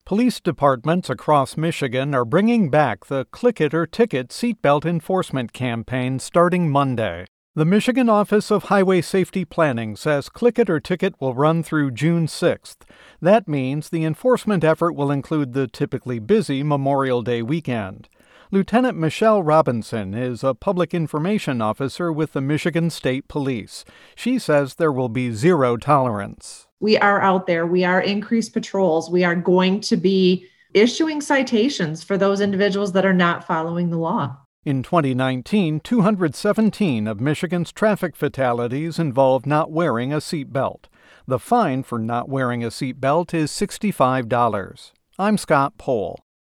Police departments across Michigan are bringing back the Click It or Ticket seatbelt enforcement campaign starting Monday. The Michigan Office of Highway Safety Planning says Click It or Ticket will run through June 6th. That means the enforcement effort will include the typically busy Memorial Day weekend. Lieutenant Michelle Robinson is a public information officer with the Michigan State Police. She says there will be zero tolerance. We are out there. We are increased patrols. We are going to be issuing citations for those individuals that are not following the law. In 2019, 217 of Michigan's traffic fatalities involved not wearing a seatbelt. The fine for not wearing a seatbelt is $65. I'm Scott Pohl.